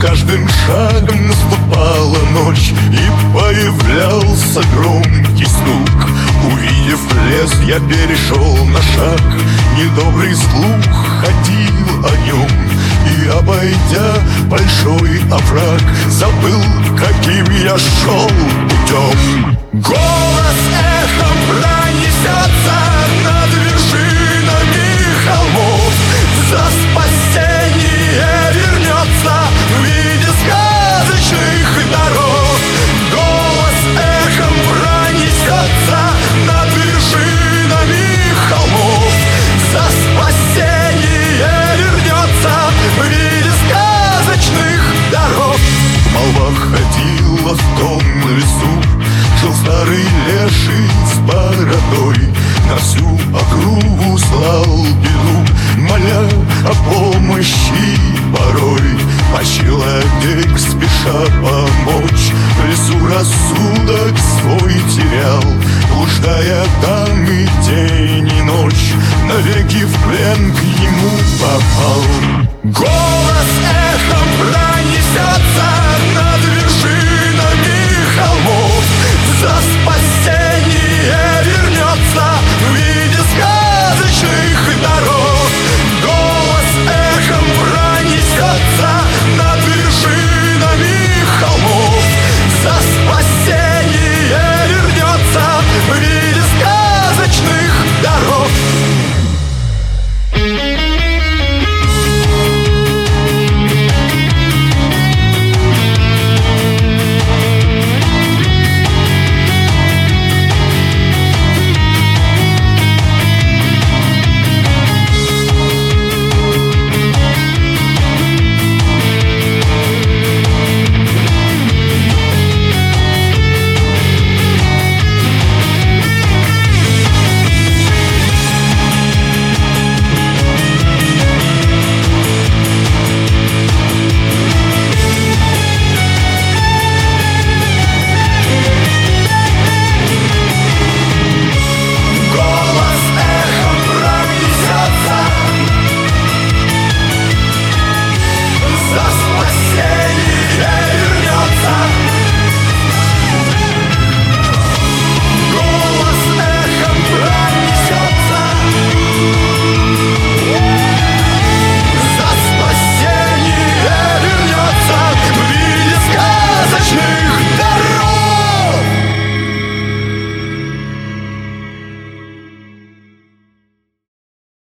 каждым шагом наступала ночь, и появлялся громкий стук. Увидев лес, я перешел на шаг, недобрый слух ходил о нем. И, обойдя большой овраг, забыл, каким я шел путем. Голос эхом пронесется над вершинами холмов, за спасение вернется в виде сказочных даров. Голос эхом пронесется над вершинами холмов, за спасение вернется в виде сказочных даров. Молва ходила в том лесу, жил старый леший с бородой, на всю округу слал беду, моля о помощи порой. А человек, спеша помочь, в лесу рассудок свой терял, блуждая там и день, и ночь, навеки в плен к нему попал.